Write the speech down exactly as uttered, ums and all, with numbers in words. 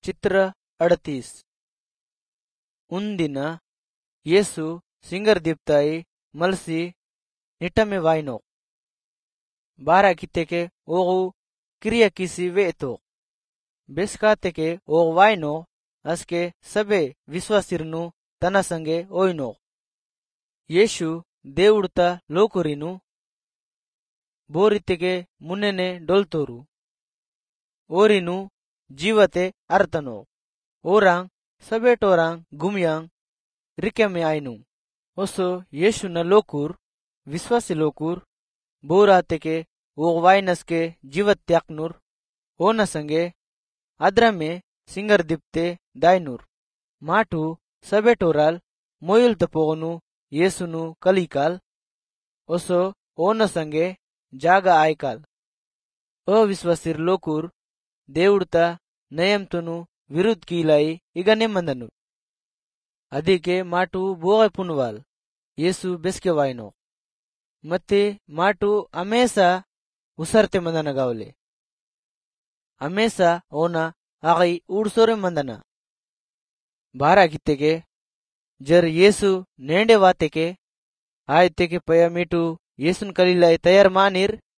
चित्र अड़तीस। उन दिन येसु सिंगर दीप्ताई मलसी निटमे वाइनो बारा कितेके ओगु क्रिया किसी वे तो बेसकाते के ओग वाइनो अस्के सबे विश्वासिरनु तना संगे ओइनो येशु దేవుడుತ ಲೋಕುರಿನು ಬೋರಿತೆಗೆ ಮುನ್ನೆನೆ ಡೊಲ್ತೋರು ಓರಿನು ಜೀವತೆ ಅರ್ತನೋ ಓರಾಂಗ್ ಸಬೇಟೋರಾಂಗ್ ಗುಮಿಯಾಂಗ್ ರಿಕೆಮೆ ಆಯ್ನು ಒಸೋ ಯೇಶುನ ಲೋಕೂರ್ ವಿಶ್ವಾಸಿ ಲೋಕೂರ್ ಬೋರಾತೆಗೆ ಓಗ್ ವಾಯ್ನಸ್ಕೆ ಜೀವತ್ಯಾಕ್ನೂರ್ ಓನ ಸಂಗೆ ಅದ್ರಮೆ ಸಿಂಗರ್ ದಿಪ್ತೆ ದಾಯ್ನೂರ್ ಮಾಟು ಸಬೇಟೋರಾಲ್ ಮೊಯುಲ್ ತಪೋಗನು येसुनु कलिकाल ओसो ओन संगे जागा आयकाल अविश्वासिर लोकूर देवुड़ता नयमतुनु विरुद्ध कीलाई इगने मंदनु अदिके माटु बोगे पुनवाल येसु बेस्के वाइनो मत्ते माटु अमेसा उसरते मंदन गावले अमेसा ओना आगई उड़सोरे मंदना बारा गित्तेगे जर येसु नेंडे वाते के आयते के पया मीटू येसुन कलीलाई तैयार मानिर